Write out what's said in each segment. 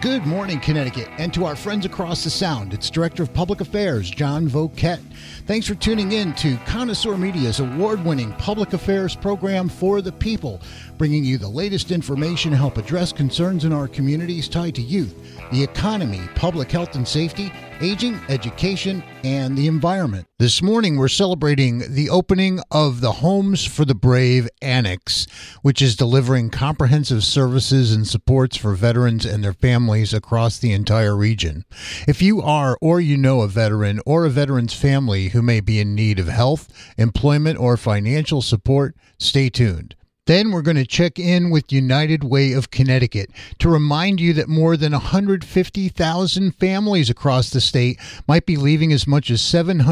Good morning, Connecticut, and to our friends across the Sound, it's Director of Public Affairs, John Voket. Thanks for tuning in to Connoisseur Media's award-winning public affairs program for the people, bringing you the latest information to help address concerns in our communities tied to youth, the economy, public health and safety, aging, education, and the environment. This morning, we're celebrating the opening of the Homes for the Brave Annex, which is delivering comprehensive services and supports for veterans and their families across the entire region. If you are or you know a veteran or a veteran's family who may be in need of health, employment, or financial support, stay tuned. Then we're going to check in with United Way of Connecticut to remind you that more than 150,000 families across the state might be leaving as much as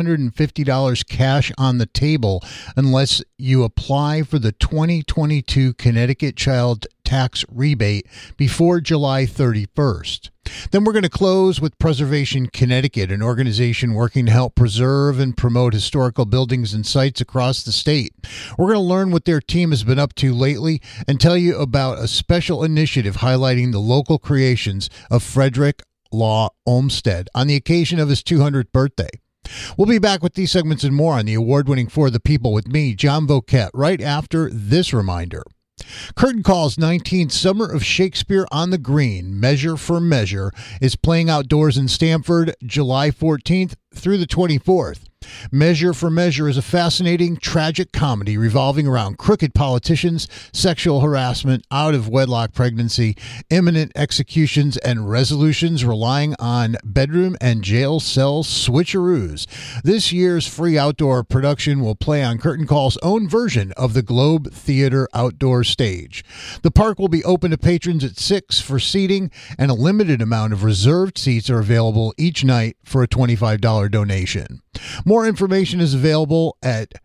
$750 cash on the table unless you apply for the 2022 Connecticut Child Tax Rebate before July 31st. Then we're going to close with Preservation Connecticut, an organization working to help preserve and promote historical buildings and sites across the state. We're going to learn what their team has been up to lately and tell you about a special initiative highlighting the local creations of Frederick Law Olmsted on the occasion of his 200th birthday. We'll be back with these segments and more on the award-winning For the People with me, John Voket, right after this reminder. Curtain Call's 19th Summer of Shakespeare on the Green, Measure for Measure, is playing outdoors in Stamford July 14th through the 24th. Measure for Measure is a fascinating, tragic comedy revolving around crooked politicians, sexual harassment, out-of-wedlock pregnancy, imminent executions, and resolutions relying on bedroom and jail cell switcheroos. This year's free outdoor production will play on Curtain Call's own version of the Globe Theater outdoor stage. The park will be open to patrons at 6 for seating, and a limited amount of reserved seats are available each night for a $25 donation. More information is available at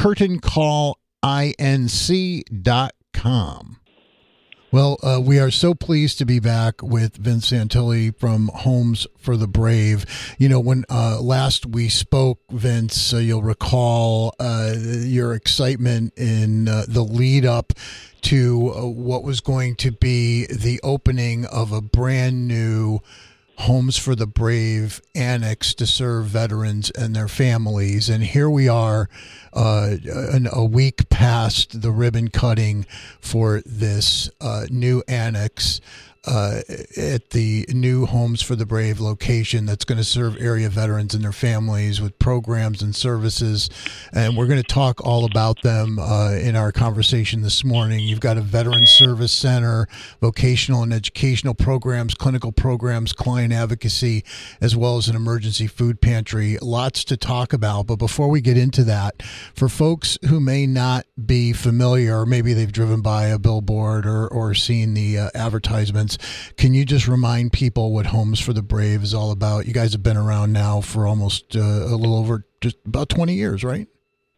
curtaincallinc.com. Well, we are so pleased to be back with Vince Santilli from Homes for the Brave. You know, when last we spoke, Vince, you'll recall your excitement in the lead up to what was going to be the opening of a brand new Homes for the Brave Annex to serve veterans and their families. And here we are a week past the ribbon cutting for this new annex at the new Homes for the Brave location that's going to serve area veterans and their families with programs and services. And we're going to talk all about them in our conversation this morning. You've got a Veteran Service Center, vocational and educational programs, clinical programs, client advocacy, as well as an emergency food pantry. Lots to talk about. But before we get into that, for folks who may not be familiar, or maybe they've driven by a billboard or seen the advertisements, can you just remind people what Homes for the Brave is all about? You guys have been around now for almost a little over just about 20 years, right?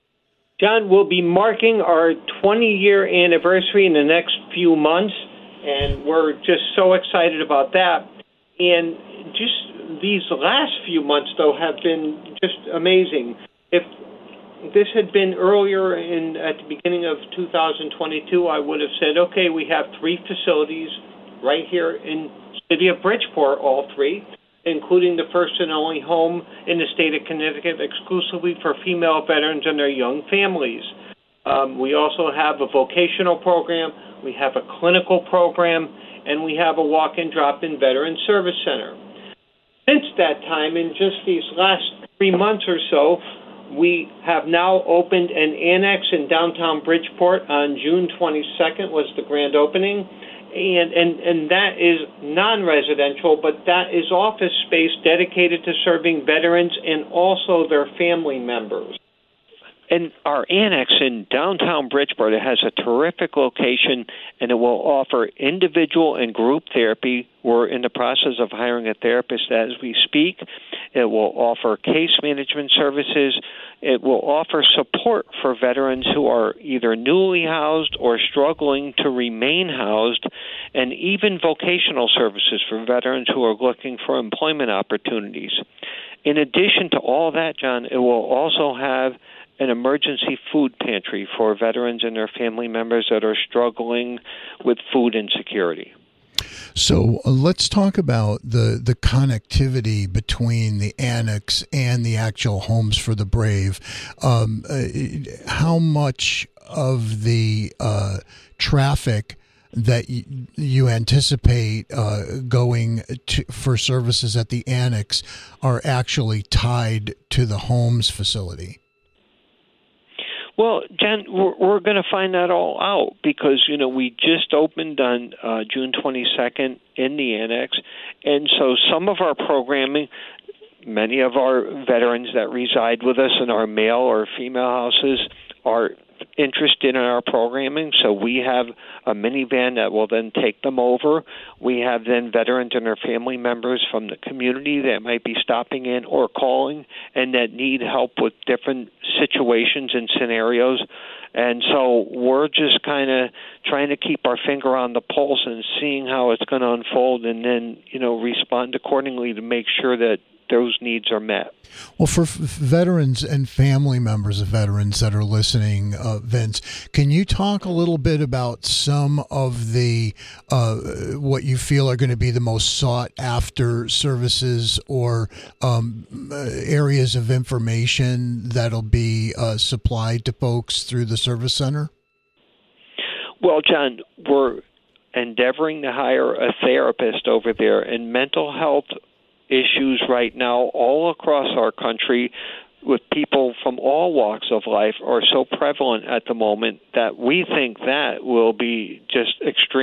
John, we'll be marking our 20-year anniversary in the next few months, and we're just so excited about that. And just these last few months, though, have been just amazing. If this had been earlier at the beginning of 2022, I would have said, okay, we have 3 facilities right here in the city of Bridgeport, all 3, including the first and only home in the state of Connecticut exclusively for female veterans and their young families. We also have a vocational program, we have a clinical program, and we have a walk-in, drop-in Veteran Service Center. Since that time, in just these last 3 months or so, we have now opened an annex in downtown Bridgeport. On June 22nd was the grand opening. And that is non-residential, but that is office space dedicated to serving veterans and also their family members. And our annex in downtown Bridgeport, it has a terrific location, and it will offer individual and group therapy. We're in the process of hiring a therapist as we speak. It will offer case management services. It will offer support for veterans who are either newly housed or struggling to remain housed, and even vocational services for veterans who are looking for employment opportunities. In addition to all that, John, it will also have an emergency food pantry for veterans and their family members that are struggling with food insecurity. So let's talk about the connectivity between the annex and the actual Homes for the Brave. How much of the traffic that you anticipate going for services at the annex are actually tied to the Homes facility? Well, Jen, we're going to find that all out because, we just opened on June 22nd in the annex. And so some of our programming, many of our veterans that reside with us in our male or female houses are interested in our programming. So we have a minivan that will then take them over. We have then veterans and their family members from the community that might be stopping in or calling and that need help with different situations and scenarios. And so we're just kind of trying to keep our finger on the pulse and seeing how it's going to unfold and then, respond accordingly to make sure that those needs are met. Well, for veterans and family members of veterans that are listening, Vince, can you talk a little bit about some of the what you feel are going to be the most sought after services or areas of information that'll be supplied to folks through the service center? Well, John, we're endeavoring to hire a therapist over there, and mental health issues right now all across our country with people from all walks of life are so prevalent at the moment that we think that will be just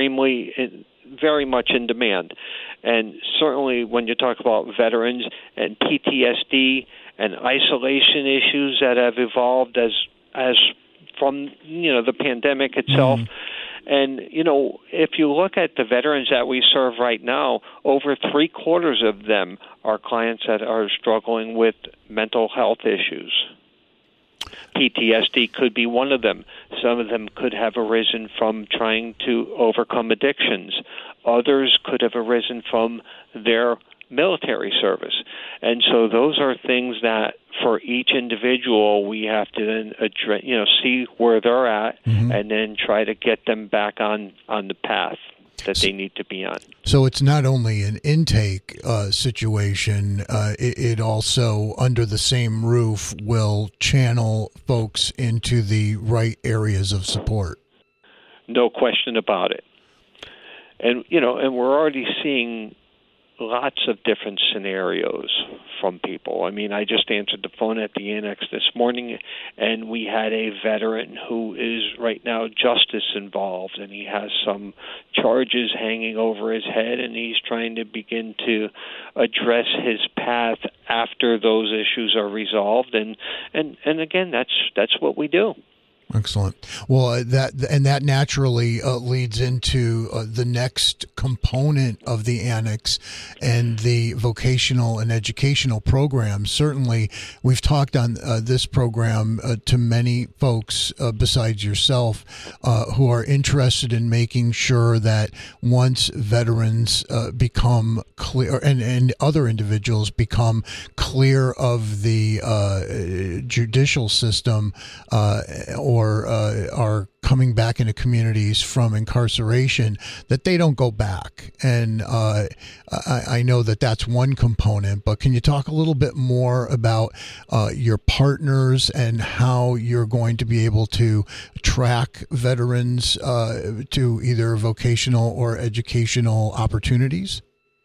very much in demand. And certainly when you talk about veterans and PTSD and isolation issues that have evolved as from the pandemic itself. And, if you look at the veterans that we serve right now, over 3/4 of them are clients that are struggling with mental health issues. PTSD could be one of them. Some of them could have arisen from trying to overcome addictions. Others could have arisen from their military service. And so those are things that for each individual we have to then address, see where they're at and then try to get them back on the path that they need to be on. So it's not only an intake situation, it also, under the same roof, will channel folks into the right areas of support. No question about it. And, and we're already seeing lots of different scenarios from people. I mean, I just answered the phone at the annex this morning, and we had a veteran who is right now justice involved, and he has some charges hanging over his head, and he's trying to begin to address his path after those issues are resolved. And again, that's what we do. Excellent. Well, that naturally leads into the next component of the annex and the vocational and educational programs. Certainly, we've talked on this program to many folks besides yourself who are interested in making sure that once veterans become clear and other individuals become clear of the judicial system or are coming back into communities from incarceration, that they don't go back. And I know that that's one component, but can you talk a little bit more about your partners and how you're going to be able to track veterans to either vocational or educational opportunities?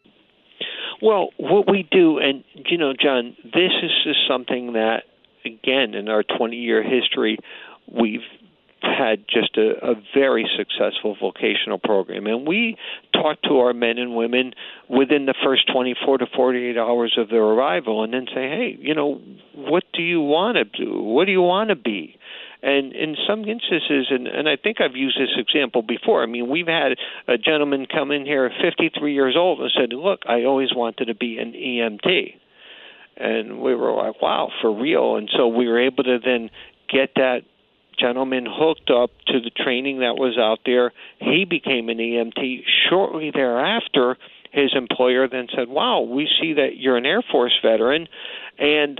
Well, what we do, and, John, this is just something that, again, in our 20-year history, we've had just a very successful vocational program. And we talk to our men and women within the first 24 to 48 hours of their arrival and then say, hey, what do you want to do? What do you want to be? And in some instances, and I think I've used this example before, I mean, we've had a gentleman come in here, 53 years old, and said, look, I always wanted to be an EMT. And we were like, wow, for real. And so we were able to then get that gentleman hooked up to the training that was out there. He became an EMT. Shortly thereafter, his employer then said, wow, we see that you're an Air Force veteran, and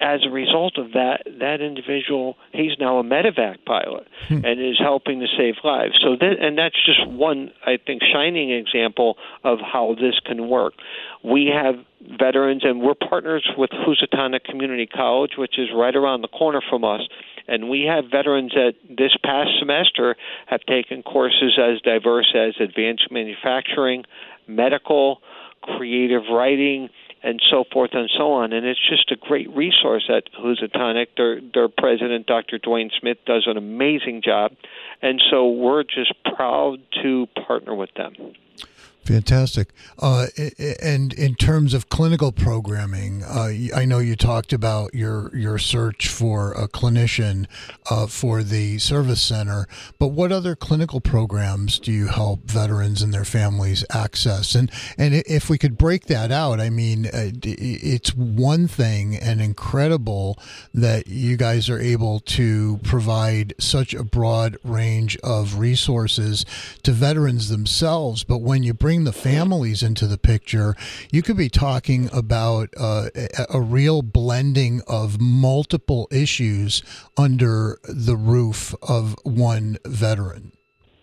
as a result of that individual, he's now a medevac pilot and is helping to save lives. So and that's just one, I think, shining example of how this can work. We have veterans, and we're partners with Housatonic Community College, which is right around the corner from us. And we have veterans that this past semester have taken courses as diverse as advanced manufacturing, medical, creative writing, and so forth and so on. And it's just a great resource at Housatonic. Their president, Dr. Dwayne Smith, does an amazing job. And so we're just proud to partner with them. Fantastic. And in terms of clinical programming, I know you talked about your search for a clinician for the service center, but what other clinical programs do you help veterans and their families access? And if we could break that out, I mean, it's one thing and incredible that you guys are able to provide such a broad range of resources to veterans themselves, but when you bring the families into the picture, you could be talking about a real blending of multiple issues under the roof of one veteran.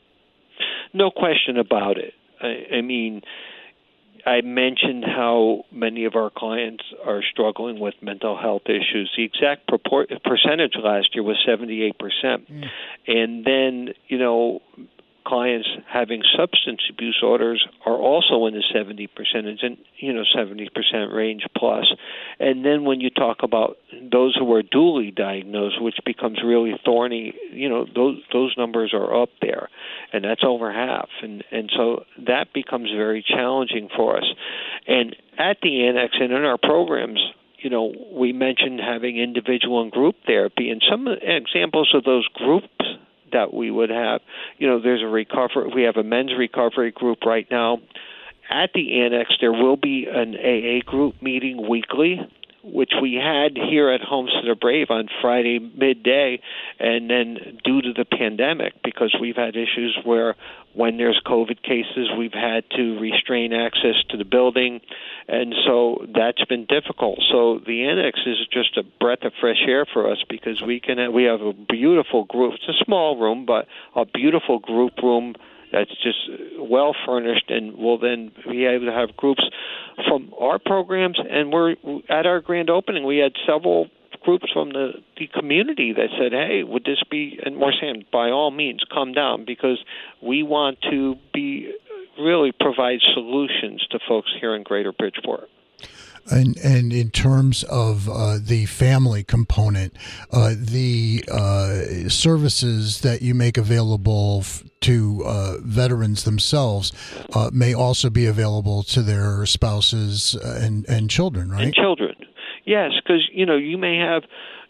No question about it. I mean, I mentioned how many of our clients are struggling with mental health issues. The exact percentage last year was 78%. And then, clients having substance abuse disorders are also in the 70% and 70% range plus. And then when you talk about those who are dually diagnosed, which becomes really thorny, those numbers are up there, and that's over half. And so that becomes very challenging for us. And at the Annex and in our programs, we mentioned having individual and group therapy, and some examples of those groups that we would have, there's we have a men's recovery group right now. At the Annex, there will be an AA group meeting weekly, which we had here at Homestead of Brave on Friday midday, and then due to the pandemic, because we've had issues where when there's COVID cases, we've had to restrain access to the building, and so that's been difficult. So the Annex is just a breath of fresh air for us because we have a beautiful group. It's a small room, but a beautiful group room that's just well furnished, and we'll then be able to have groups from our programs. And we're at our grand opening, we had several groups from the community that said, hey, would this be, and we're saying, by all means, come down, because we want to really provide solutions to folks here in Greater Bridgeport. And in terms of the family component, the services that you make available to veterans themselves may also be available to their spouses and children, right? And children, yes, because you may have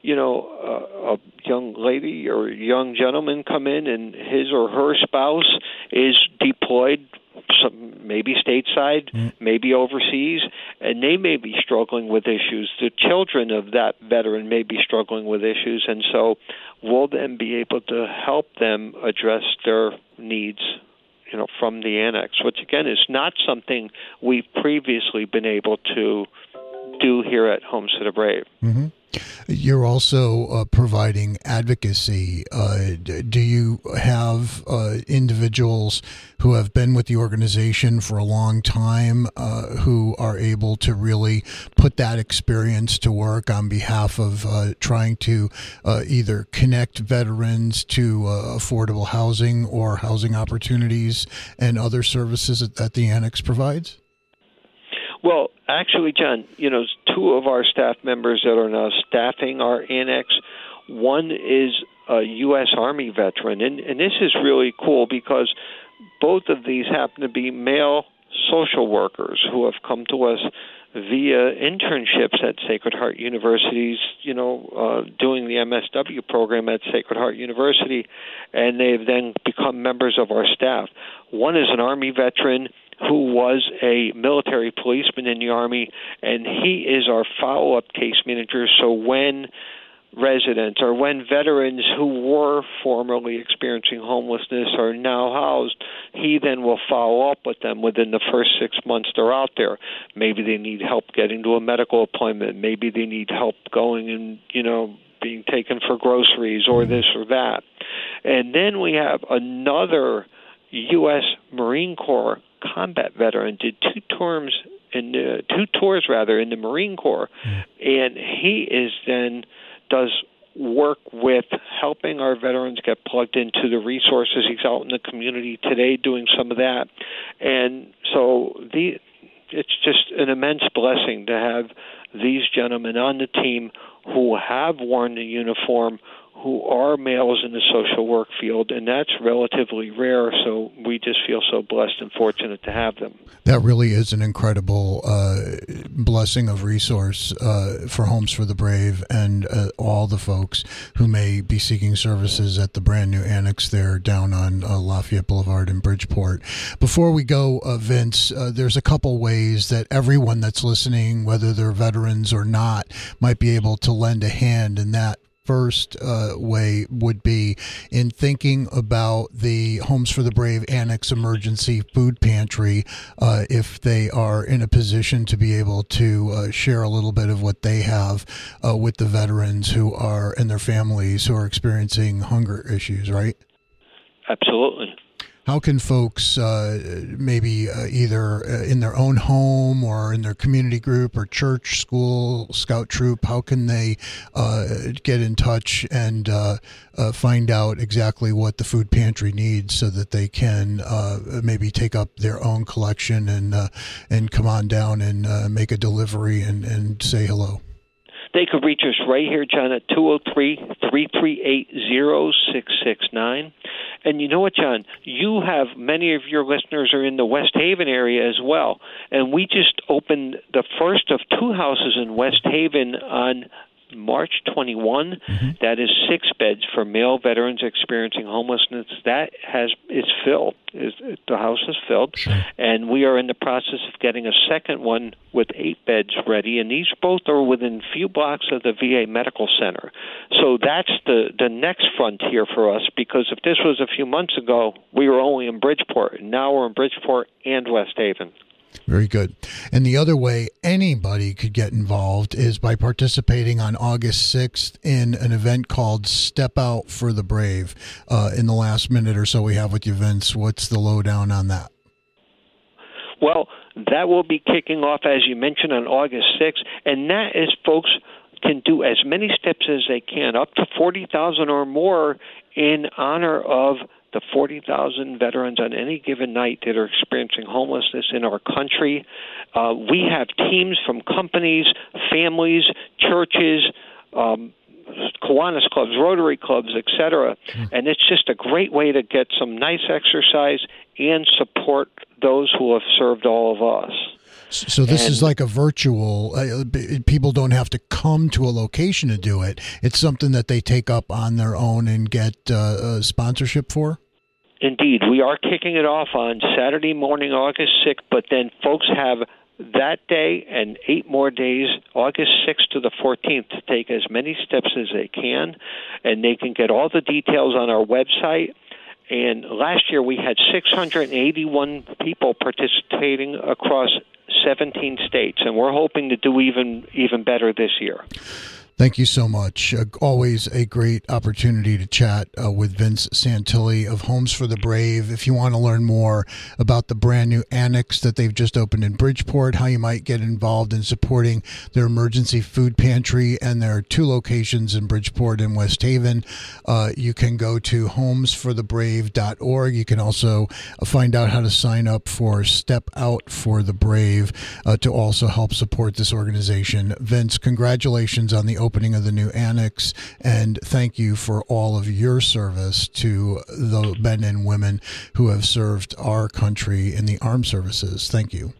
a young lady or a young gentleman come in, and his or her spouse is deployed, maybe stateside, maybe overseas, and they may be struggling with issues. The children of that veteran may be struggling with issues, and so we'll then be able to help them address their needs, from the Annex, which again is not something we've previously been able to do here at Homestead of Brave. Mm-hmm. You're also providing advocacy. Do you have individuals who have been with the organization for a long time who are able to really put that experience to work on behalf of trying to either connect veterans to affordable housing or housing opportunities and other services that the Annex provides? Well, actually, John, two of our staff members that are now staffing our Annex, one is a U.S. Army veteran, and this is really cool because both of these happen to be male social workers who have come to us via internships at Sacred Heart University's, doing the MSW program at Sacred Heart University, and they've then become members of our staff. One is an Army veteran who was a military policeman in the Army, and he is our follow-up case manager. So when residents, or when veterans who were formerly experiencing homelessness are now housed, he then will follow up with them within the first 6 months they're out there. Maybe they need help getting to a medical appointment. Maybe they need help going and, being taken for groceries or this or that. And then we have another U.S. Marine Corps combat veteran, did two tours in the Marine Corps, and he does work with helping our veterans get plugged into the resources. He's out in the community today doing some of that. And so it's just an immense blessing to have these gentlemen on the team who have worn the uniform, who are males in the social work field, and that's relatively rare, so we just feel so blessed and fortunate to have them. That really is an incredible blessing of resource for Homes for the Brave and all the folks who may be seeking services at the brand new annex there down on Lafayette Boulevard in Bridgeport. Before we go, Vince, there's a couple ways that everyone that's listening, whether they're veterans or not, might be able to lend a hand in that. First way would be in thinking about the Homes for the Brave Annex Emergency Food Pantry, if they are in a position to be able to share a little bit of what they have with the veterans who are and their families who are experiencing hunger issues, right? Absolutely. How can folks maybe either in their own home or in their community group or church, school, scout troop, how can they get in touch and find out exactly what the food pantry needs so that they can maybe take up their own collection and come on down and make a delivery and say hello? They could reach us right here, John, at 203-338-0669. And you know what, John? You have many of your listeners are in the West Haven area as well. And we just opened the first of two houses in West Haven on March 21. Mm-hmm. That is 6 beds for male veterans experiencing homelessness. It's filled. The house is filled. Sure. And we are in the process of getting a second one with 8 beds ready. And these both are within a few blocks of the VA Medical Center. So that's the next frontier for us, because if this was a few months ago, we were only in Bridgeport. And now we're in Bridgeport and West Haven. Very good. And the other way anybody could get involved is by participating on August 6th in an event called Step Out for the Brave. In the last minute or so we have with you, Vince, what's the lowdown on that? Well, that will be kicking off, as you mentioned, on August 6th. And that is folks can do as many steps as they can, up to 40,000 or more, in honor of the 40,000 veterans on any given night that are experiencing homelessness in our country. We have teams from companies, families, churches, Kiwanis clubs, Rotary clubs, etc. And it's just a great way to get some nice exercise and support those who have served all of us. So this is like a virtual, people don't have to come to a location to do it. It's something that they take up on their own and get sponsorship for? Indeed. We are kicking it off on Saturday morning, August 6th, but then folks have that day and 8 more days, August 6th to the 14th, to take as many steps as they can, and they can get all the details on our website. And last year we had 681 people participating across 17 states, and we're hoping to do even better this year. Thank you so much. Always a great opportunity to chat with Vince Santilli of Homes for the Brave. If you want to learn more about the brand new annex that they've just opened in Bridgeport, how you might get involved in supporting their emergency food pantry, and there are 2 locations in Bridgeport and West Haven, you can go to homesforthebrave.org. You can also find out how to sign up for Step Out for the Brave to also help support this organization. Vince, congratulations on the opening of the new annex, and thank you for all of your service to the men and women who have served our country in the armed services. Thank you.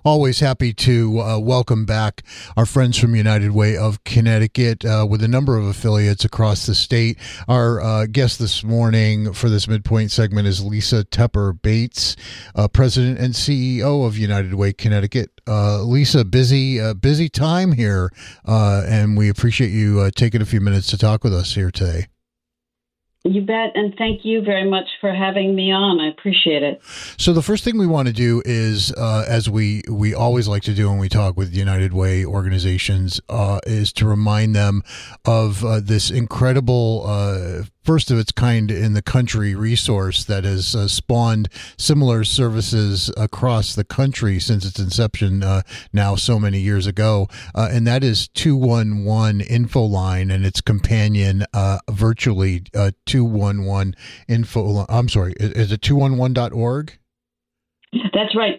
Always happy to welcome back our friends from United Way of Connecticut with a number of affiliates across the state. Our guest this morning for this midpoint segment is Lisa Tepper Bates, President and CEO of United Way Connecticut. Lisa, busy time here, and we appreciate you taking a few minutes to talk with us here today. You bet, and thank you very much for having me on. I appreciate it. So the first thing we want to do is, as we always like to do when we talk with United Way organizations, is to remind them of this incredible first of its kind in the country resource that has spawned similar services across the country since its inception now so many years ago. And that is 211 Infoline and its companion virtually 211 Info. I'm sorry, is it 211.org? That's right.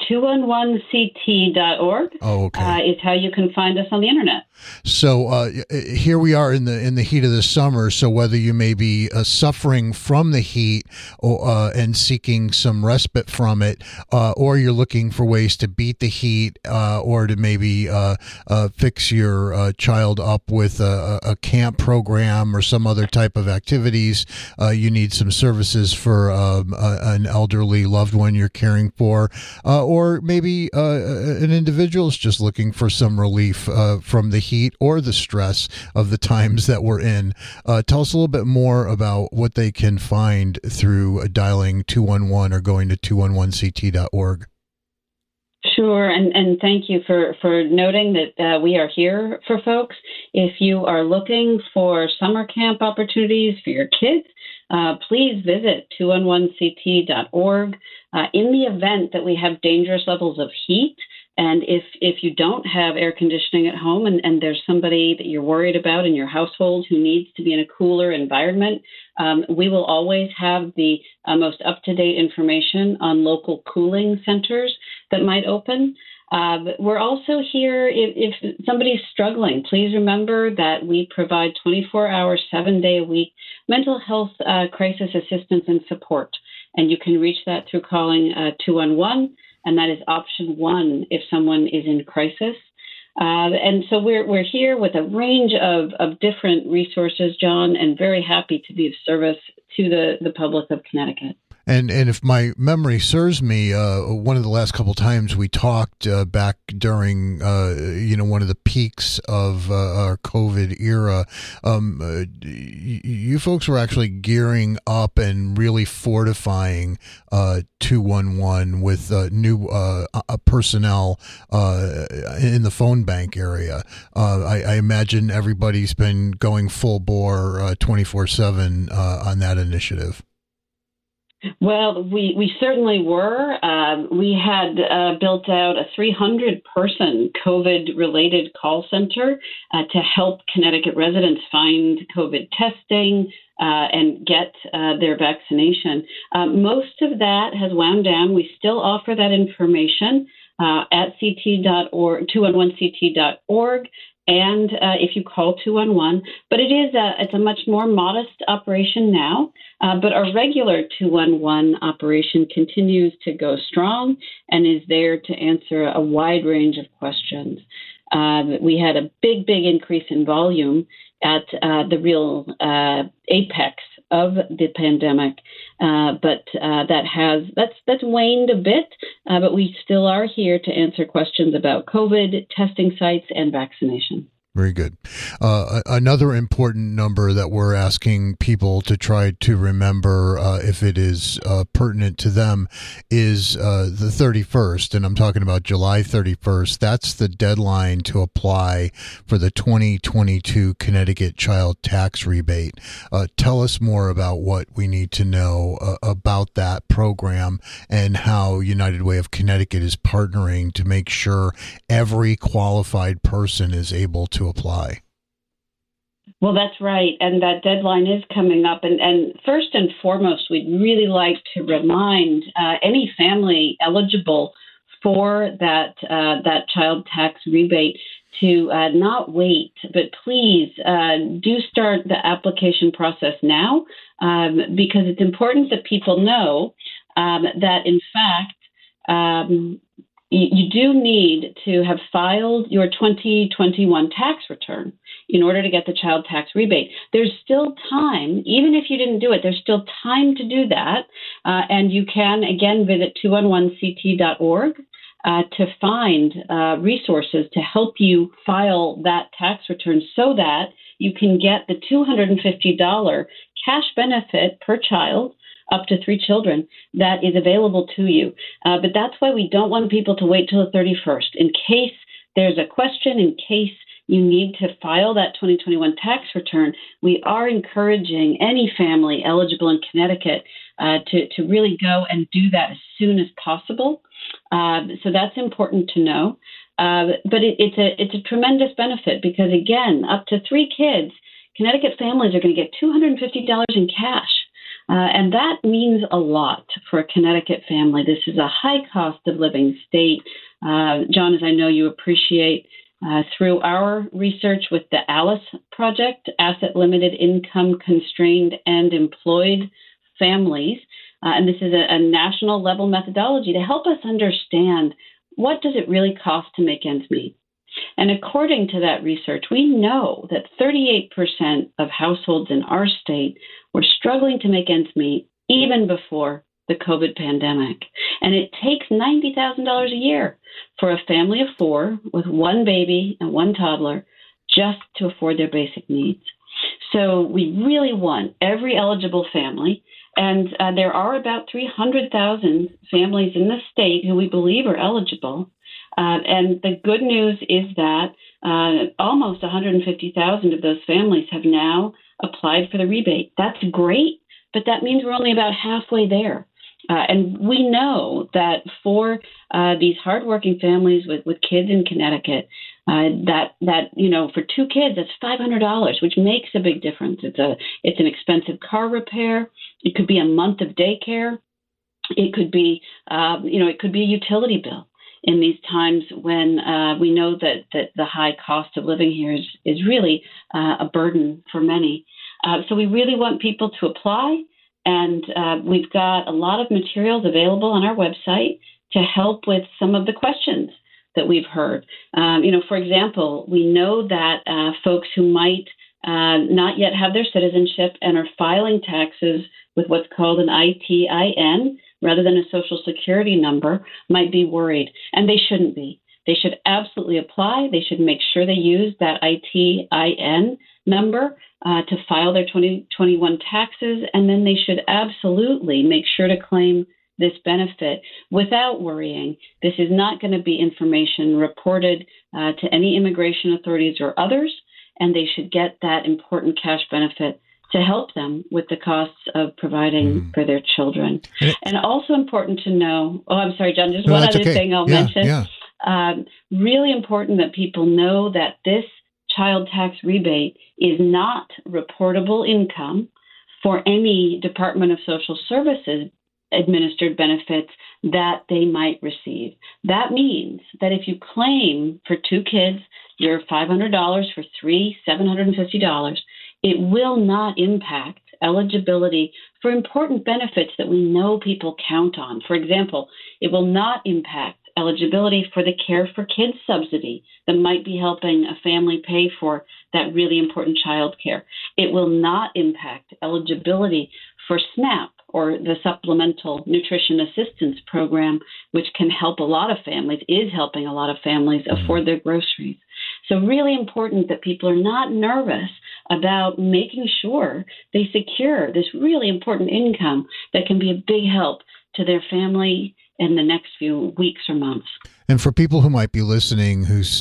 211ct.org is how you can find us on the internet. So here we are in the heat of the summer. So whether you may be suffering from the heat and seeking some respite from it, or you're looking for ways to beat the heat, or to maybe fix your child up with a camp program or some other type of activities, you need some services for an elderly loved one you're caring for. Or maybe an individual is just looking for some relief from the heat or the stress of the times that we're in. Tell us a little bit more about what they can find through dialing 211 or going to 211ct.org. Sure, and thank you for noting that we are here for folks. If you are looking for summer camp opportunities for your kids, please visit 211ct.org. In the event that we have dangerous levels of heat, and if you don't have air conditioning at home and there's somebody that you're worried about in your household who needs to be in a cooler environment, we will always have the most up-to-date information on local cooling centers that might open. We're also here if somebody's struggling. Please remember that we provide 24-hour, 7-day-a-week mental health crisis assistance and support. And you can reach that through calling 211, and that is option 1 if someone is in crisis. And so we're here with a range of different resources, John, and very happy to be of service to the public of Connecticut. And if my memory serves me, one of the last couple times we talked back during one of the peaks of our COVID era, you folks were actually gearing up and really fortifying 211 with new personnel in the phone bank area. I imagine everybody's been going full bore 24/7 on that initiative. Well, we certainly were. We had built out a 300-person COVID-related call center to help Connecticut residents find COVID testing and get their vaccination. Most of that has wound down. We still offer that information at ct.org, 211ct.org. And if you call 211, but it's a much more modest operation now. But our regular 211 operation continues to go strong and is there to answer a wide range of questions. We had a big increase in volume at the real apex of the pandemic, but that's waned a bit. But we still are here to answer questions about COVID, testing sites, and vaccination. Very good. Another important number that we're asking people to try to remember, if it is pertinent to them, is the 31st. And I'm talking about July 31st. That's the deadline to apply for the 2022 Connecticut Child Tax Rebate. Tell us more about what we need to know about that program and how United Way of Connecticut is partnering to make sure every qualified person is able to apply. Well, that's right. And that deadline is coming up. And first and foremost, we'd really like to remind any family eligible for that child tax rebate to not wait, but please do start the application process now, because it's important that people know that, in fact, you do need to have filed your 2021 tax return in order to get the child tax rebate. There's still time, even if you didn't do it, there's still time to do that. And you can, again, visit 211ct.org to find resources to help you file that tax return so that you can get the $250 cash benefit per child up to 3 children that is available to you. But that's why we don't want people to wait till the 31st. In case there's a question, in case you need to file that 2021 tax return, we are encouraging any family eligible in Connecticut to really go and do that as soon as possible. So that's important to know. But it's a tremendous benefit because, again, up to 3 kids, Connecticut families are going to get $250 in cash. And that means a lot for a Connecticut family. This is a high cost of living state. John, as I know you appreciate, through our research with the ALICE project, Asset Limited Income Constrained and Employed Families, and this is a national level methodology to help us understand what does it really cost to make ends meet. And according to that research, we know that 38% of households in our state were struggling to make ends meet even before the COVID pandemic. And it takes $90,000 a year for a family of 4 with 1 baby and 1 toddler just to afford their basic needs. So we really want every eligible family, and there are about 300,000 families in the state who we believe are eligible. And the good news is that almost 150,000 of those families have now applied for the rebate. That's great, but that means we're only about halfway there. And we know that for these hardworking families with kids in Connecticut, that you know, for 2 kids, that's $500, which makes a big difference. It's an expensive car repair. It could be a month of daycare. It could be it could be a utility bill in these times when we know that the high cost of living here is really a burden for many. So we really want people to apply. And we've got a lot of materials available on our website to help with some of the questions that we've heard. For example, we know that folks who might not yet have their citizenship and are filing taxes with what's called an ITIN rather than a Social Security number might be worried, and they shouldn't be. They should absolutely apply. They should make sure they use that ITIN number to file their 2021 taxes, and then they should absolutely make sure to claim this benefit without worrying. This is not going to be information reported to any immigration authorities or others, and they should get that important cash benefit to help them with the costs of providing for their children. And also important to know, I'm sorry, John, just one other thing I'll mention. Yeah. Really important that people know that this child tax rebate is not reportable income for any Department of Social Services administered benefits that they might receive. That means that if you claim for 2 kids, your $500, for 3, $750, it will not impact eligibility for important benefits that we know people count on. For example, it will not impact eligibility for the Care for Kids subsidy that might be helping a family pay for that really important child care. It will not impact eligibility for SNAP, or the Supplemental Nutrition Assistance Program, which can help a lot of families, is helping a lot of families afford their groceries. So really important that people are not nervous about making sure they secure this really important income that can be a big help to their family in the next few weeks or months. And for people who might be listening, this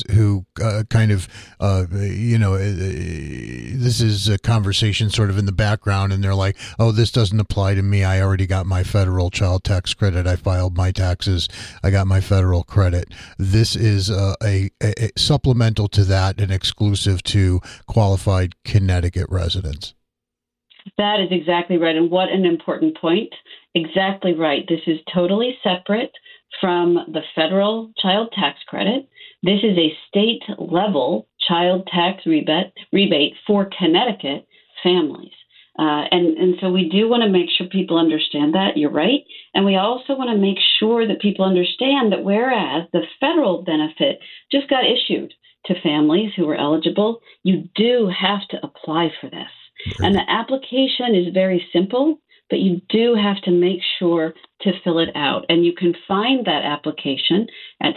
is a conversation sort of in the background, and they're like, "Oh, this doesn't apply to me. I already got my federal child tax credit. I filed my taxes. I got my federal credit." This is a supplemental to that and exclusive to qualified Connecticut residents. That is exactly right. And what an important point. Exactly right. This is totally separate from the federal child tax credit. This is a state-level child tax rebate for Connecticut families. And so we do want to make sure people understand that. You're right. And we also want to make sure that people understand that whereas the federal benefit just got issued to families who are eligible, you do have to apply for this. Right. And the application is very simple, but you do have to make sure to fill it out. And you can find that application at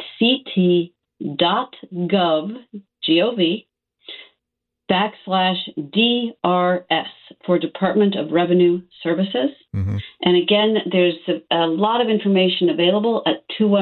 ct.gov, G-O-V, /DRS for Department of Revenue Services. Mm-hmm. And again, there's a lot of information available at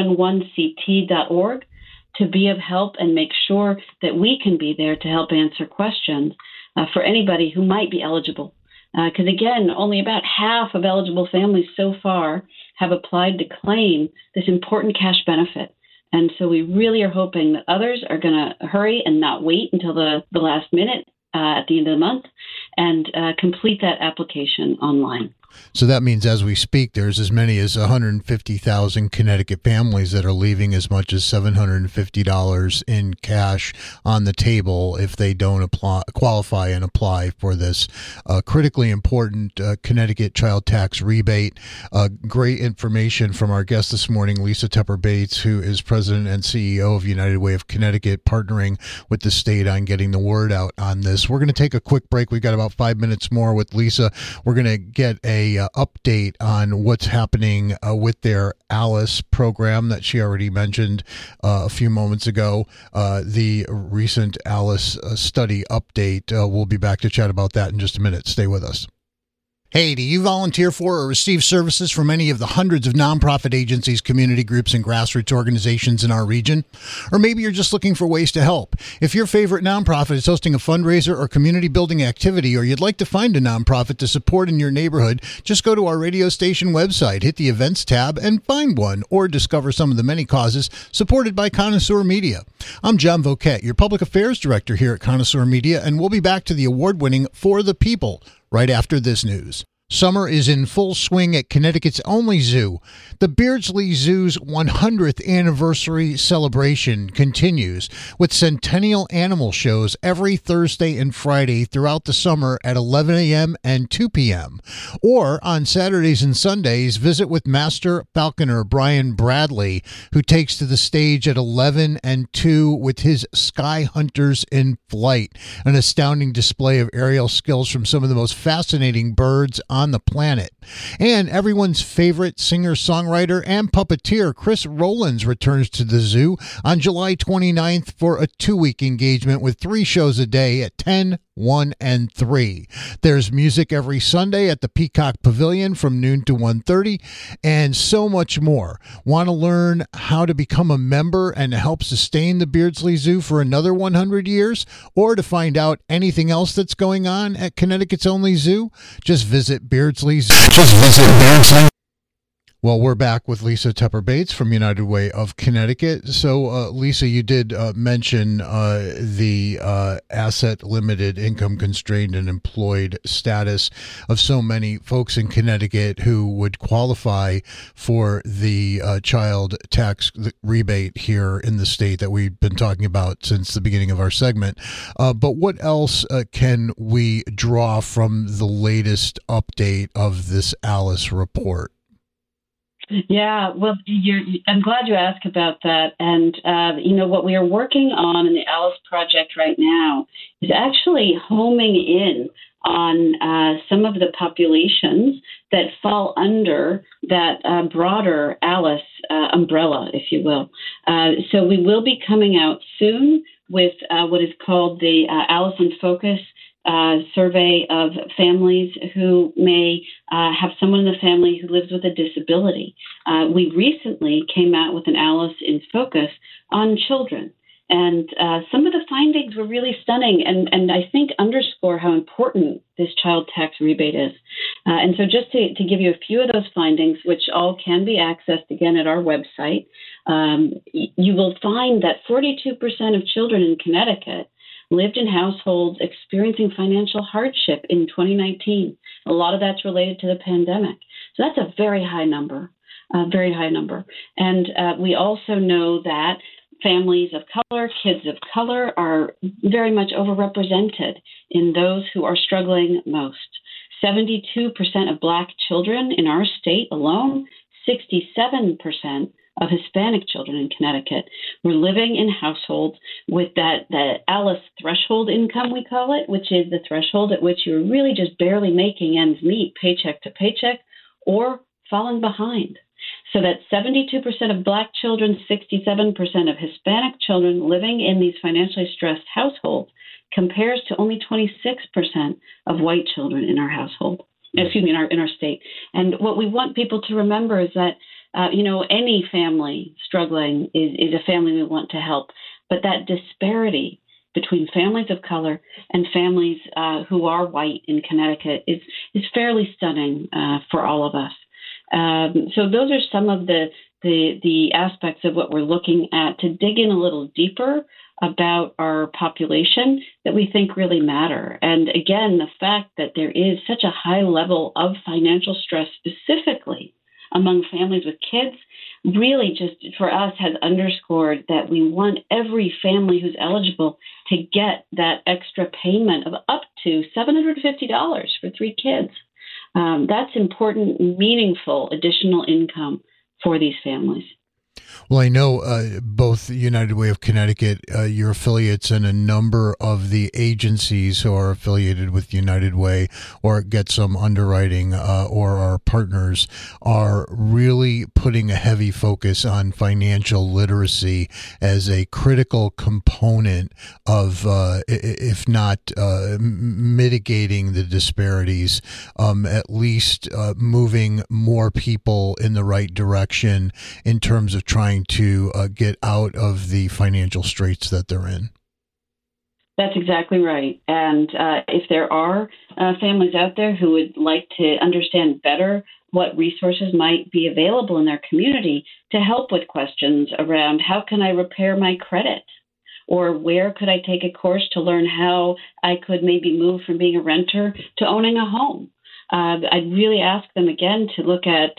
211ct.org to be of help and make sure that we can be there to help answer questions for anybody who might be eligible. Because again, only about half of eligible families so far have applied to claim this important cash benefit. And so we really are hoping that others are going to hurry and not wait until the last minute at the end of the month and complete that application online. So that means as we speak, there's as many as 150,000 Connecticut families that are leaving as much as $750 in cash on the table if they don't qualify and apply for this critically important Connecticut child tax rebate. Great information from our guest this morning, Lisa Tepper Bates, who is president and CEO of United Way of Connecticut, partnering with the state on getting the word out on this. We're going to take a quick break. We've got about 5 minutes more with Lisa. We're going to get a update on what's happening with their ALICE program that she already mentioned a few moments ago, the recent ALICE study update. We'll be back to chat about that in just a minute. Stay with us. Hey, do you volunteer for or receive services from any of the hundreds of nonprofit agencies, community groups, and grassroots organizations in our region? Or maybe you're just looking for ways to help. If your favorite nonprofit is hosting a fundraiser or community building activity, or you'd like to find a nonprofit to support in your neighborhood, just go to our radio station website, hit the events tab, and find one, or discover some of the many causes supported by Connoisseur Media. I'm John Voquette, your public affairs director here at Connoisseur Media, and we'll be back to the award-winning For the People right after this news. Summer is in full swing at Connecticut's only zoo. The Beardsley Zoo's 100th anniversary celebration continues with centennial animal shows every Thursday and Friday throughout the summer at 11 a.m. and 2 p.m. Or on Saturdays and Sundays, visit with Master Falconer Brian Bradley, who takes to the stage at 11 and 2 with his Sky Hunters in Flight, an astounding display of aerial skills from some of the most fascinating birds on the planet. And everyone's favorite singer-songwriter and puppeteer Chris Rowlands returns to the zoo on July 29th for a 2-week engagement with 3 shows a day at 10, 1, and 3. There's music every Sunday at the Peacock Pavilion from noon to 1:30, and so much more. Want to learn how to become a member and help sustain the Beardsley Zoo for another 100 years? Or to find out anything else that's going on at Connecticut's only zoo? Just visit Beardsley Zoo. Well, we're back with Lisa Tepper Bates from United Way of Connecticut. So, Lisa, you did mention the asset limited, income constrained, and employed status of so many folks in Connecticut who would qualify for the child tax rebate here in the state that we've been talking about since the beginning of our segment. But what else can we draw from the latest update of this ALICE report? Yeah, well, I'm glad you asked about that. And, what we are working on in the ALICE project right now is actually homing in on some of the populations that fall under that broader ALICE umbrella, if you will. So we will be coming out soon with what is called the ALICE in Focus survey of families who may have someone in the family who lives with a disability. We recently came out with an ALICE in Focus on children. And some of the findings were really stunning and I think underscore how important this child tax rebate is. And so just to give you a few of those findings, which all can be accessed again at our website, you will find that 42% of children in Connecticut lived in households experiencing financial hardship in 2019. A lot of that's related to the pandemic. So that's a very high number, very high number. And we also know that families of color, kids of color are very much overrepresented in those who are struggling most. 72% of Black children in our state alone, 67% of Hispanic children in Connecticut were living in households with that ALICE threshold income, we call it, which is the threshold at which you're really just barely making ends meet, paycheck to paycheck, or falling behind. So that 72% of Black children, 67% of Hispanic children living in these financially stressed households compares to only 26% of white children in our household. In our state. And what we want people to remember is that, any family struggling is a family we want to help. But that disparity between families of color and families who are white in Connecticut is fairly stunning for all of us. So those are some of the aspects of what we're looking at to dig in a little deeper about our population that we think really matter. And again, the fact that there is such a high level of financial stress specifically among families with kids really just for us has underscored that we want every family who's eligible to get that extra payment of up to $750 for 3 kids. That's important, meaningful additional income for these families. Well, I know both United Way of Connecticut, your affiliates, and a number of the agencies who are affiliated with United Way or get some underwriting or our partners are really putting a heavy focus on financial literacy as a critical component of, if not mitigating the disparities, at least moving more people in the right direction in terms of trying to get out of the financial straits that they're in. That's exactly right. And if there are families out there who would like to understand better what resources might be available in their community to help with questions around how can I repair my credit, or where could I take a course to learn how I could maybe move from being a renter to owning a home, I'd really ask them again to look at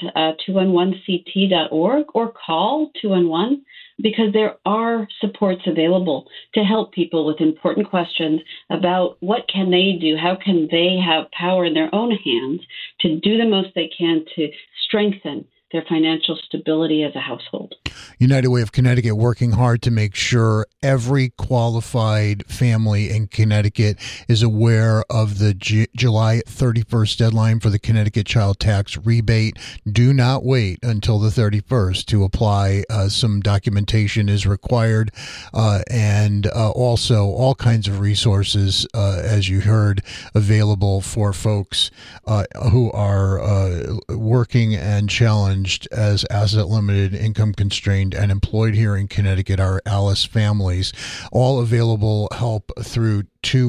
211ct.org or call 211 because there are supports available to help people with important questions about what can they do, how can they have power in their own hands to do the most they can to strengthen their financial stability as a household. United Way of Connecticut working hard to make sure every qualified family in Connecticut is aware of the July 31st deadline for the Connecticut child tax rebate. Do not wait until the 31st to apply. Some documentation is required, and also all kinds of resources, as you heard, available for folks who are working and challenged as asset limited, income constrained, and employed here in Connecticut, our ALICE families. All available help through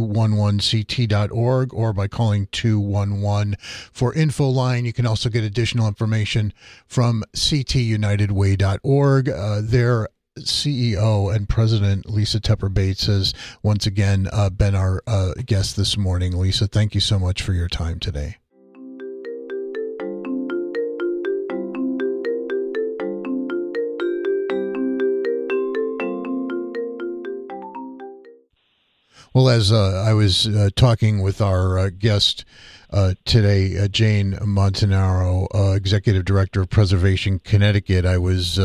211ct.org or by calling 211 for info line. You can also get additional information from ctunitedway.org. Their CEO and President Lisa Tepper Bates has once again been our guest this morning. Lisa, thank you so much for your time today. Well, as I was talking with our guest today, Jane Montanaro, Executive Director of Preservation Connecticut, I was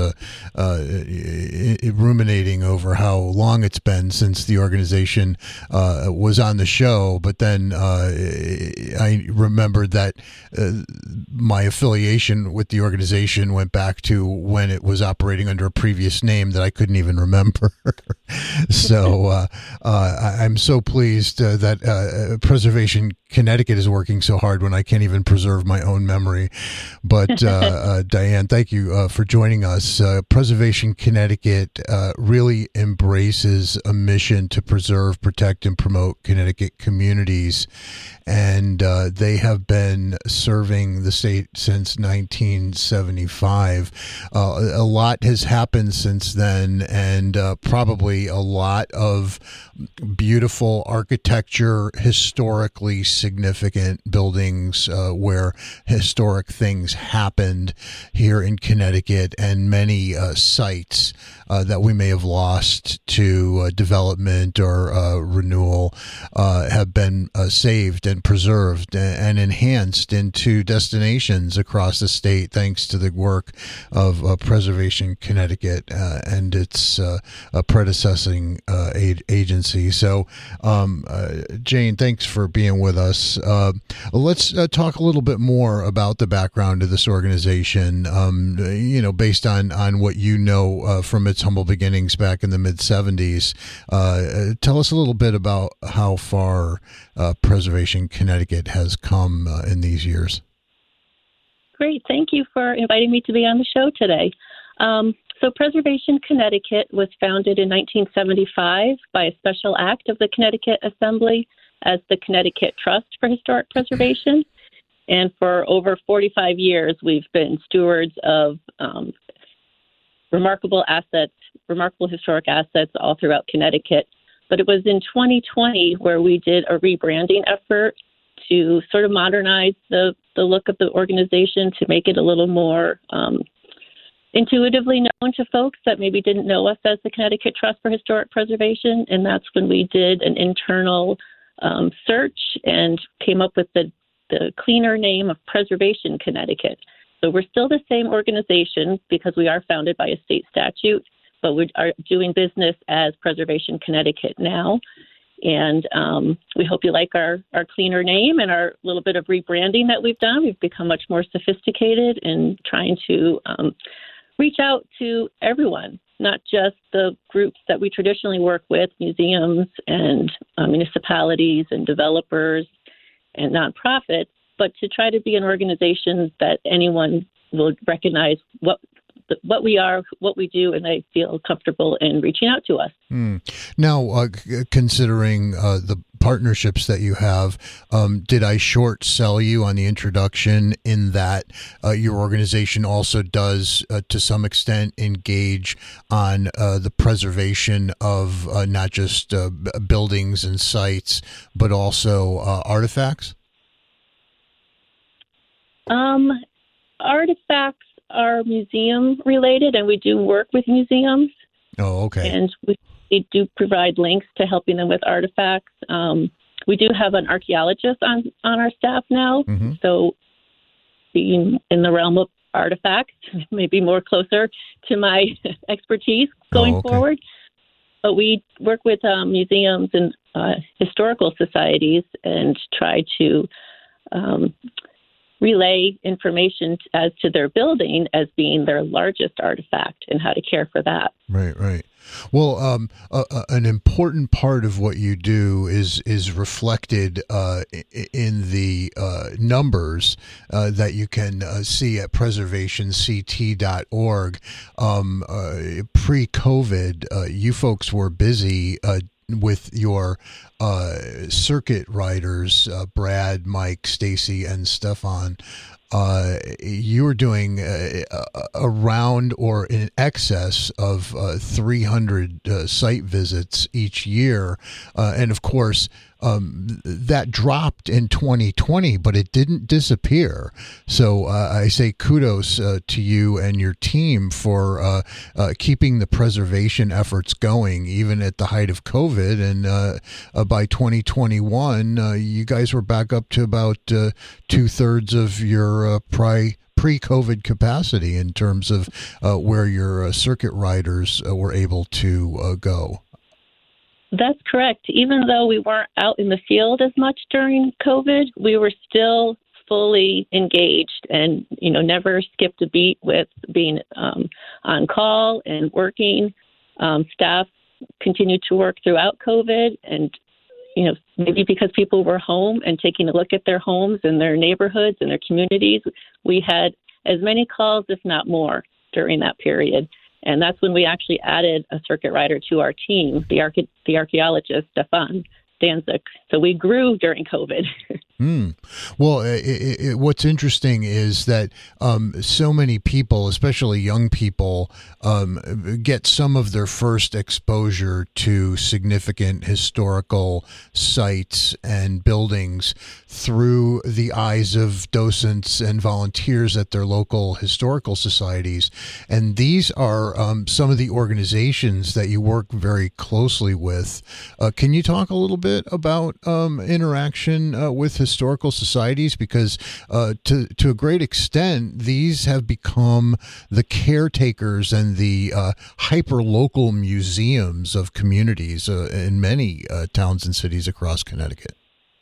ruminating over how long it's been since the organization was on the show. But then I remembered that my affiliation with the organization went back to when it was operating under a previous name that I couldn't even remember. So I'm so pleased that Preservation Connecticut is working so hard when I can't even preserve my own memory. But Diane, thank you for joining us. Preservation Connecticut really embraces a mission to preserve, protect, and promote Connecticut communities. And they have been serving the state since 1975. A lot has happened since then, and probably a lot of beautiful architecture historically significant buildings where historic things happened here in Connecticut, and many sites that we may have lost to development or renewal have been saved and preserved and enhanced into destinations across the state, thanks to the work of Preservation Connecticut and its predecessing agency. So, Jane, thanks for being with us. Let's talk a little bit more about the background of this organization, based on what you know from its humble beginnings back in the mid-'70s. Tell us a little bit about how far Preservation Connecticut has come in these years. Great. Thank you for inviting me to be on the show today. So Preservation Connecticut was founded in 1975 by a special act of the Connecticut Assembly as the Connecticut Trust for Historic Preservation. And for over 45 years, we've been stewards of remarkable historic assets all throughout Connecticut. But it was in 2020 where we did a rebranding effort to sort of modernize the look of the organization, to make it a little more intuitively known to folks that maybe didn't know us as the Connecticut Trust for Historic Preservation. And that's when we did an internal search and came up with the cleaner name of Preservation Connecticut. So we're still the same organization because we are founded by a state statute, but we are doing business as Preservation Connecticut now. And we hope you like our cleaner name and our little bit of rebranding that we've done. We've become much more sophisticated in trying to reach out to everyone, not just the groups that we traditionally work with, museums and municipalities and developers and nonprofits, but to try to be an organization that anyone will recognize what we are, what we do, and they feel comfortable in reaching out to us. Now, considering the partnerships that you have, did I short sell you on the introduction in that your organization also does, to some extent, engage on the preservation of not just buildings and sites, but also artifacts? Artifacts are museum related, and we do work with museums. Oh, okay. And we do provide links to helping them with artifacts. We do have an archaeologist on our staff now. Mm-hmm. So being in the realm of artifacts may be more closer to my expertise going forward. But we work with museums and historical societies and try to relay information as to their building as being their largest artifact and how to care for that. Right. Well, an important part of what you do is reflected in the numbers that you can see at preservationct.org. Pre-COVID, you folks were busy with your circuit riders, Brad, Mike, Stacy, and Stefan. You were doing around or in excess of 300 site visits each year. And of course, that dropped in 2020, but it didn't disappear. So I say kudos to you and your team for keeping the preservation efforts going, even at the height of COVID. And by 2021, you guys were back up to about 2/3 of your pre-COVID capacity in terms of where your circuit riders were able to go. That's correct. Even though we weren't out in the field as much during COVID, we were still fully engaged and, never skipped a beat with being on call and working. Staff continued to work throughout COVID and, maybe because people were home and taking a look at their homes and their neighborhoods and their communities, we had as many calls, if not more, during that period. And that's when we actually added a circuit rider to our team, the archaeologist, Stefan Danzig. So we grew during COVID. Well, what's interesting is that so many people, especially young people, get some of their first exposure to significant historical sites and buildings through the eyes of docents and volunteers at their local historical societies. And these are some of the organizations that you work very closely with. Can you talk a little bit about interaction with historical societies? Because to a great extent, these have become the caretakers and the hyper-local museums of communities in many towns and cities across Connecticut.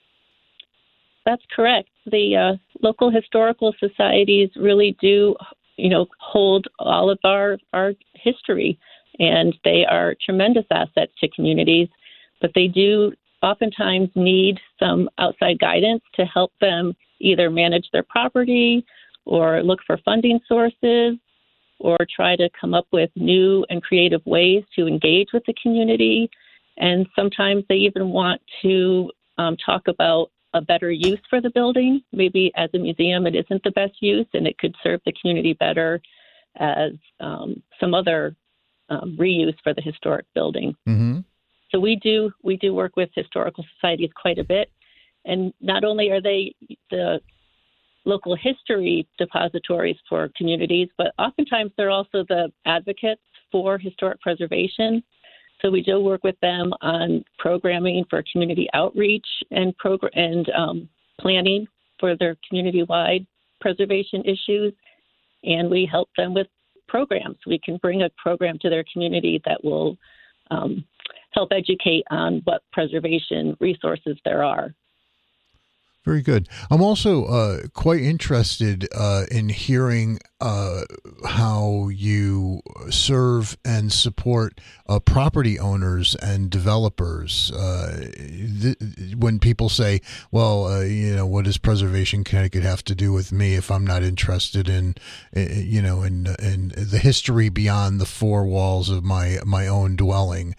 That's correct. The local historical societies really do, hold all of our history, and they are tremendous assets to communities, but they do oftentimes need some outside guidance to help them either manage their property or look for funding sources or try to come up with new and creative ways to engage with the community. And sometimes they even want to talk about a better use for the building. Maybe as a museum, it isn't the best use and it could serve the community better as some other reuse for the historic building. Mm-hmm. So we do work with historical societies quite a bit. And not only are they the local history depositories for communities, but oftentimes they're also the advocates for historic preservation. So we do work with them on programming for community outreach and planning for their community-wide preservation issues. And we help them with programs. We can bring a program to their community that will help educate on what preservation resources there are. Very good. I'm also quite interested in hearing how you serve and support property owners and developers. When people say, well, what does Preservation Connecticut have to do with me if I'm not interested in the history beyond the four walls of my own dwelling?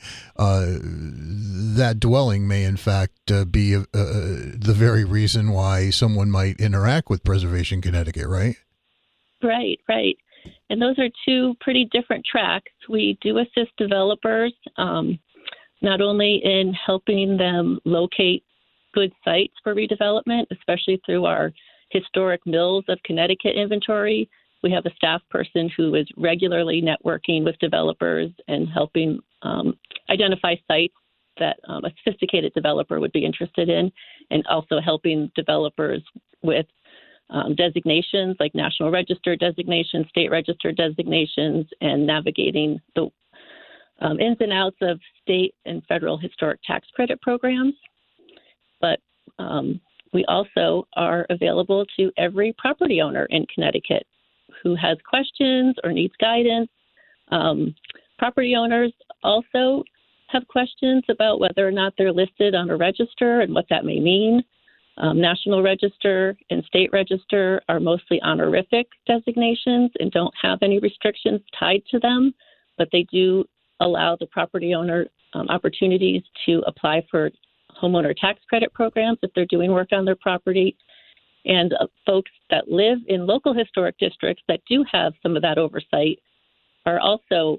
That dwelling may in fact be the very reason why someone might interact with Preservation Connecticut, right? Right. And those are two pretty different tracks. We do assist developers, not only in helping them locate good sites for redevelopment, especially through our Historic Mills of Connecticut inventory. We have a staff person who is regularly networking with developers and helping identify sites that a sophisticated developer would be interested in, and also helping developers with designations like National Register designations, State Register designations, and navigating the ins and outs of state and federal historic tax credit programs. But we also are available to every property owner in Connecticut who has questions or needs guidance. Property owners also have questions about whether or not they're listed on a register and what that may mean. National Register and State Register are mostly honorific designations and don't have any restrictions tied to them, but they do allow the property owner opportunities to apply for homeowner tax credit programs if they're doing work on their property. And folks that live in local historic districts that do have some of that oversight are also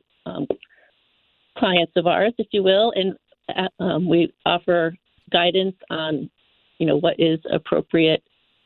clients of ours, if you will, and we offer guidance on, what is appropriate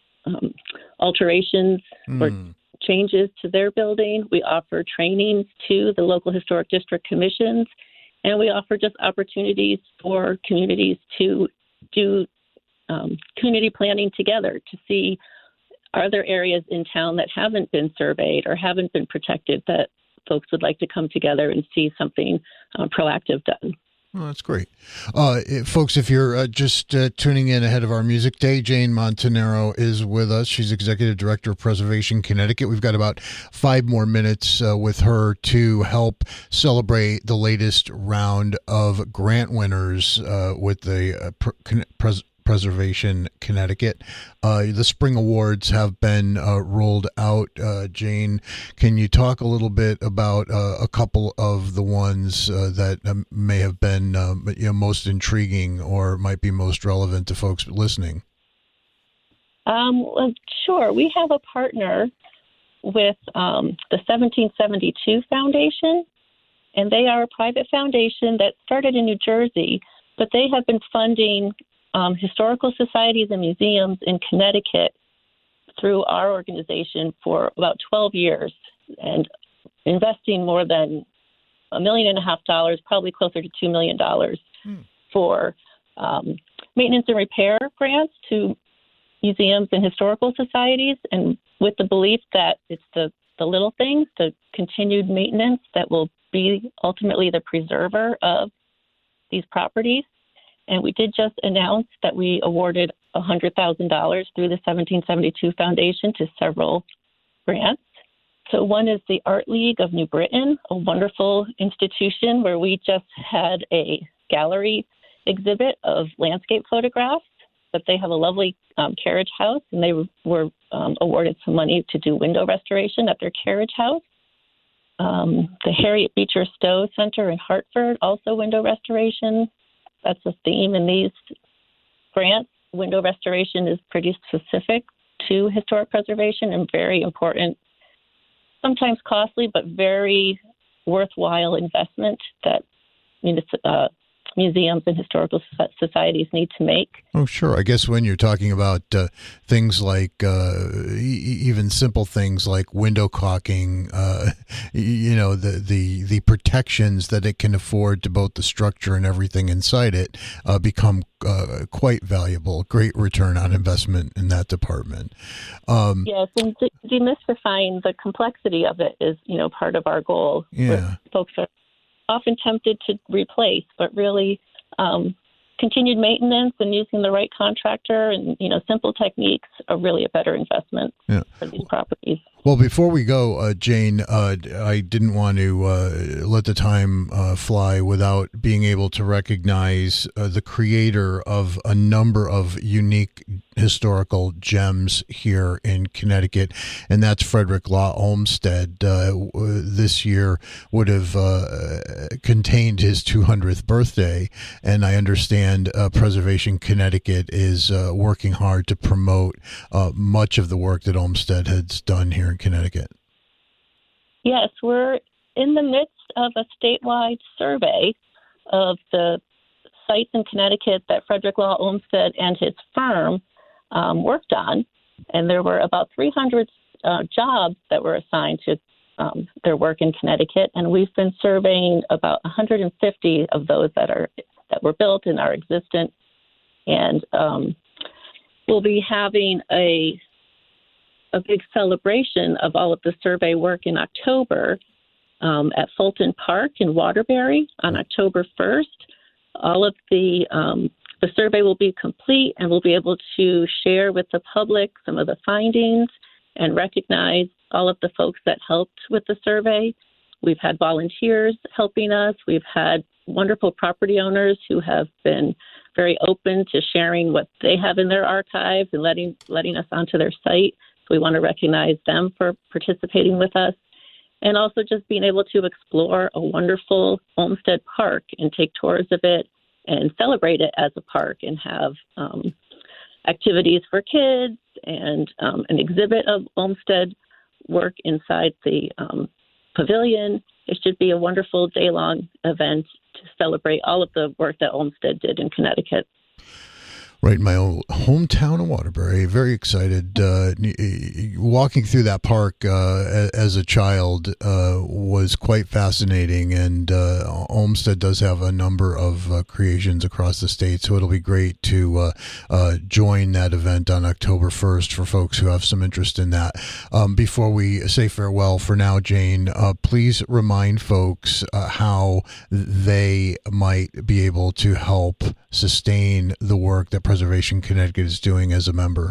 alterations or changes to their building. We offer trainings to the local historic district commissions, and we offer just opportunities for communities to do community planning together to see, are there areas in town that haven't been surveyed or haven't been protected that folks would like to come together and see something proactive done. Well, that's great. Folks, if you're just tuning in ahead of our music day, Jane Montanaro is with us. She's Executive Director of Preservation Connecticut. We've got about 5 more minutes with her to help celebrate the latest round of grant winners with the Preservation Connecticut. The spring awards have been rolled out. Jane, can you talk a little bit about a couple of the ones that may have been most intriguing or might be most relevant to folks listening? Well, sure. We have a partner with the 1772 Foundation, and they are a private foundation that started in New Jersey, but they have been funding historical societies and museums in Connecticut through our organization for about 12 years and investing more than $1.5 million, probably closer to $2 million for maintenance and repair grants to museums and historical societies, and with the belief that it's the little things, the continued maintenance that will be ultimately the preserver of these properties. And we did just announce that we awarded $100,000 through the 1772 Foundation to several grants. So one is the Art League of New Britain, a wonderful institution where we just had a gallery exhibit of landscape photographs, but they have a lovely carriage house, and they were awarded some money to do window restoration at their carriage house. The Harriet Beecher Stowe Center in Hartford, also window restoration. That's a theme in these grants. Window restoration is pretty specific to historic preservation and very important, sometimes costly, but very worthwhile investment that museums and historical societies need to make. Oh, sure. I guess when you're talking about things like even simple things like window caulking, the protections that it can afford to both the structure and everything inside it become quite valuable. Great return on investment in that department. Yes, and demystifying the complexity of it is, part of our goal. Yeah. Folks are often tempted to replace, but really continued maintenance and using the right contractor and, simple techniques are really a better investment for these properties. Well, before we go, Jane, I didn't want to let the time fly without being able to recognize the creator of a number of unique historical gems here in Connecticut, and that's Frederick Law Olmsted. This year would have contained his 200th birthday, and I understand Preservation Connecticut is working hard to promote much of the work that Olmsted has done here in Connecticut. Yes, we're in the midst of a statewide survey of the sites in Connecticut that Frederick Law Olmsted and his firm worked on, and there were about 300 jobs that were assigned to their work in Connecticut, and we've been surveying about 150 of those that were built and are existent, and we'll be having a big celebration of all of the survey work in October at Fulton Park in Waterbury on October 1st. All of the survey will be complete, and we'll be able to share with the public some of the findings and recognize all of the folks that helped with the survey. We've had volunteers helping us. We've had wonderful property owners who have been very open to sharing what they have in their archives and letting us onto their site. So we want to recognize them for participating with us, and also just being able to explore a wonderful Olmsted Park and take tours of it and celebrate it as a park and have activities for kids and an exhibit of Olmsted work inside the pavilion. It should be a wonderful day-long event to celebrate all of the work that Olmsted did in Connecticut. Right in my own hometown of Waterbury. Very excited. Walking through that park as a child was quite fascinating, and Olmsted does have a number of creations across the state, so it'll be great to join that event on October 1st for folks who have some interest in that. Before we say farewell for now, Jane, please remind folks how they might be able to help sustain the work that Preservation Connecticut is doing as a member.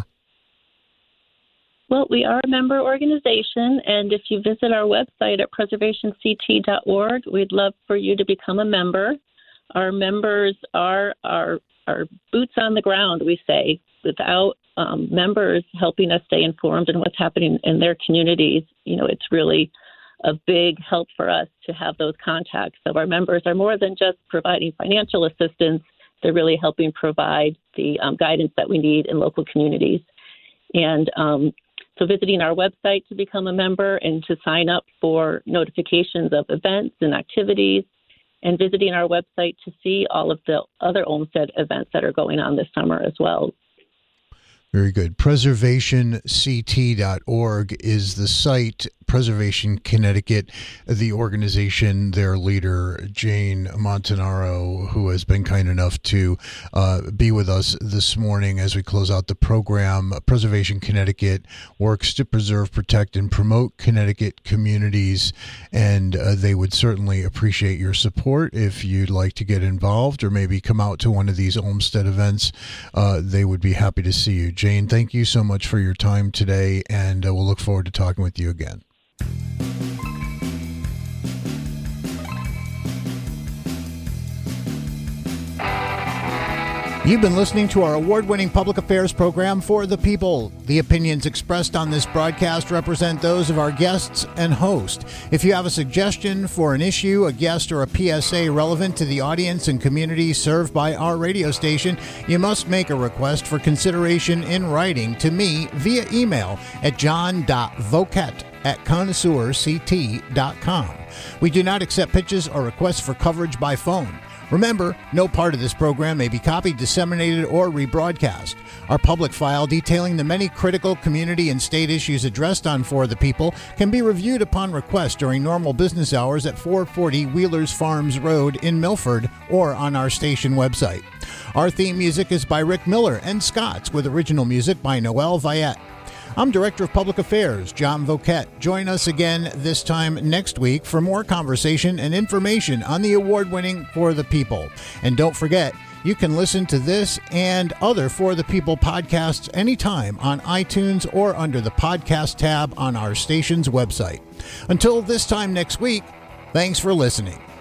Well, we are a member organization, and if you visit our website at preservationct.org, we'd love for you to become a member. Our members are our boots on the ground, we say. Without members helping us stay informed in what's happening in their communities, it's really a big help for us to have those contacts. So our members are more than just providing financial assistance. They're really helping provide the guidance that we need in local communities. And so visiting our website to become a member and to sign up for notifications of events and activities, and visiting our website to see all of the other Olmsted events that are going on this summer as well. Very good. PreservationCT.org is the site. Preservation Connecticut, the organization, their leader, Jane Montanaro, who has been kind enough to be with us this morning as we close out the program. Preservation Connecticut works to preserve, protect, and promote Connecticut communities, and they would certainly appreciate your support. If you'd like to get involved or maybe come out to one of these Olmsted events, they would be happy to see you. Jane, thank you so much for your time today, and we'll look forward to talking with you again. You've been listening to our award-winning public affairs program, For the People. The opinions expressed on this broadcast represent those of our guests and host. If you have a suggestion for an issue, a guest, or a PSA relevant to the audience and community served by our radio station, you must make a request for consideration in writing to me via email at john.voket@connoisseurct.com. We do not accept pitches or requests for coverage by phone. Remember, no part of this program may be copied, disseminated, or rebroadcast. Our public file detailing the many critical community and state issues addressed on For the People can be reviewed upon request during normal business hours at 440 Wheelers Farms Road in Milford or on our station website. Our theme music is by Rick Miller and Scott's, with original music by Noel Viette. I'm Director of Public Affairs, John Voket. Join us again this time next week for more conversation and information on the award-winning For the People. And don't forget, you can listen to this and other For the People podcasts anytime on iTunes or under the podcast tab on our station's website. Until this time next week, thanks for listening.